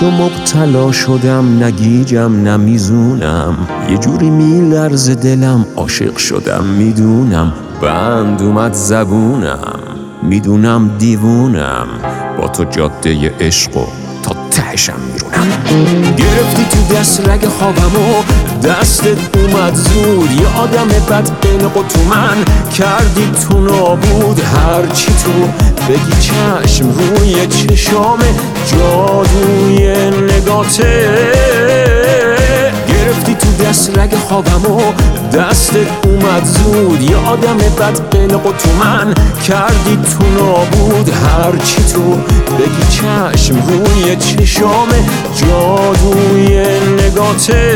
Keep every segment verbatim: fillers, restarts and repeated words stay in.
تو مبتلا شدم، نگیجم نمیزونم، یه جوری میلرزه دلم، عاشق شدم میدونم، بند اومد زبونم، میدونم دیوونم، با تو جاده عشقو تا تهشم میرونم. گرفتی تو دست رگ خوابمو، دستت اومد زود، یه آدم بد قلق و تو من کردی تو نابود. هرچی تو بگی چشم، روی چشامه جادوی نگاته. گرفتی تو دست رگ خوابمو، دستت اومد زود، یه آدم بد قلق و تو من کردی تو نابود. هرچی تو بگی چشم، روی چشامه جادوی نگاته.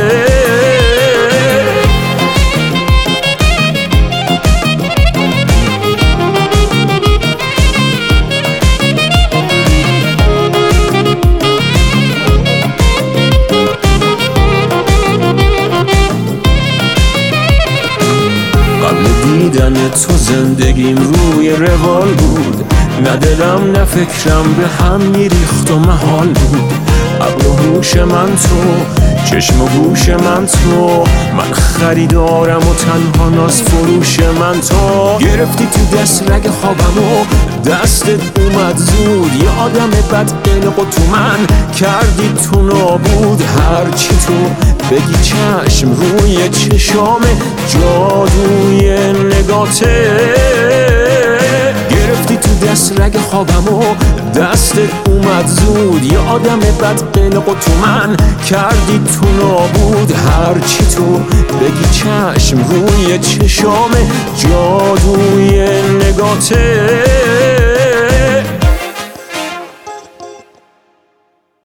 دیدن تو زندگیم روی روال بود، نه دلم نه فکرم به هم میریخت و محال بود. عقل و هوش من تو، چشم و گوش من تو، من خریدارم و تنها ناز فروش من تو. گرفتی تو دست رگ خوابمو، دستت اومد زود، یه آدم بد قلق و تو من کردی تو نابود. هرچی تو بگی چشم، روی چشامه جادوی نگاته. گرفتی تو دست رگ خوابمو، دستت اومد زود، یه آدم بد قلق و تو من کردی تو نابود. هرچی تو بگی چشم، روی چشامه جادوی نگاته.